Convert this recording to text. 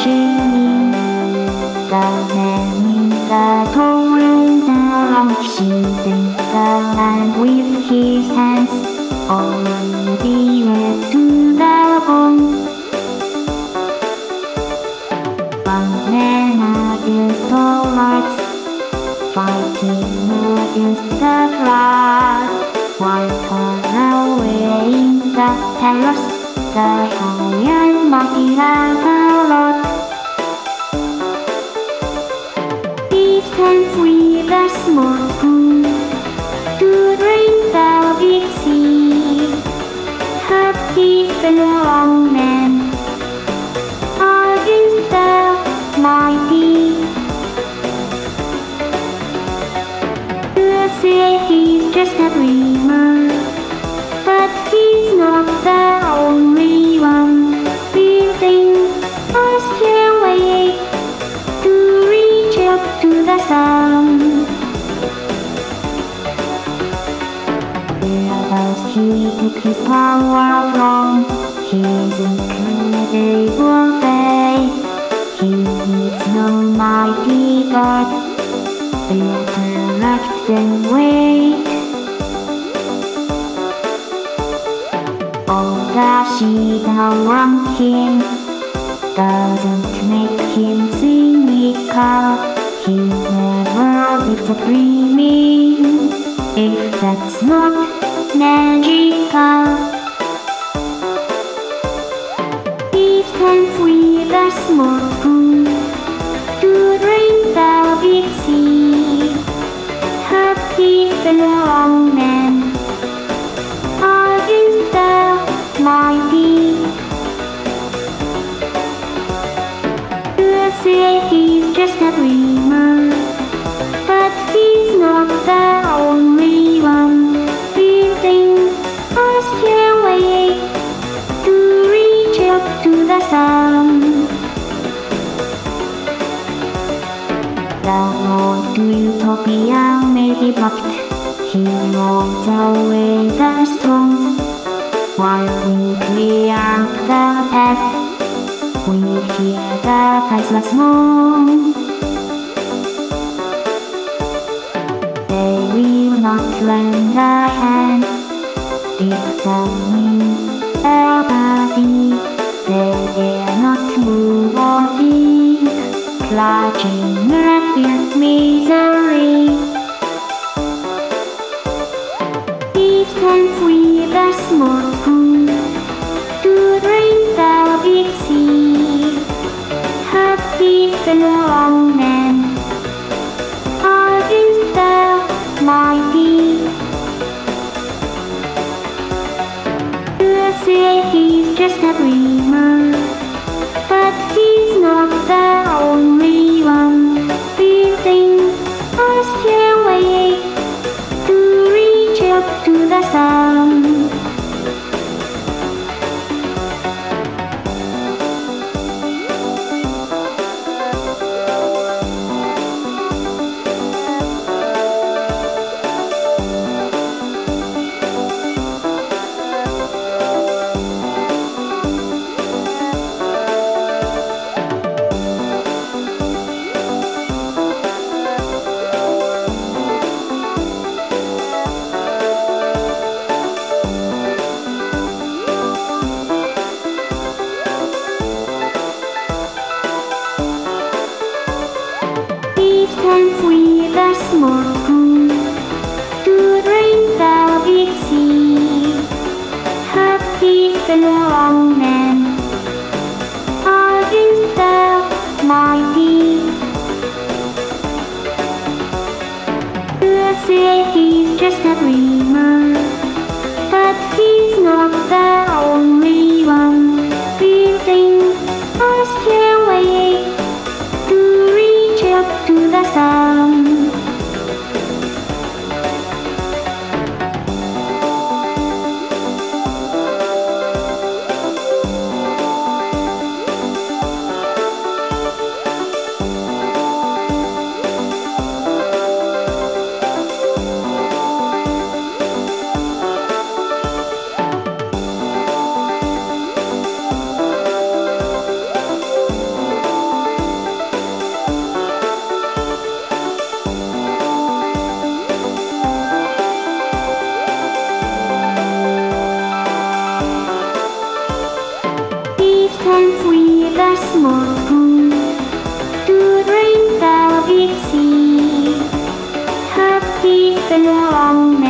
shining. The man in the torrent along seizing the land with his hands, already red to the bone. One man against all odds, fighting against the flood, while far away in the terrace, the high and mighty laugh aloud. He stands with a small spoon to drink the big sea. Happy fellow man against the mighty. You say he's just a dreamer, but he's not the only one building a stairway to reach up to the sun. Where does he take his power from? His incredible faith. He needs no mighty God, better act than wait. All the shit around him doesn't make him cynical. He never gives up dreaming, if that's not magical. He stands with a small spoon to drink the big sea. Happy fellow man against the mighty. You say he's just a dreamer, but he's not the only one building a stairway to reach up to the sun. The road to utopia may be blocked. He rolled away the stones, while we clear the path. We hear the priceless moan. They will not lend a hand, defending apathy. They dare not move or think, clutching at their misery. He stands with a small spoon to drink the big sea. Happy fellow man against the mighty. You say he's just a dreamer, but he's not the only one building a stairway to reach up to the sun. He stands with a small spoon to drink the big sea. Happy fellow man against the mighty. You say he's just a dreamer, but he's not the only one building a stairway to reach up to the sun. hands with a small spoon to drink the big sea. Happy along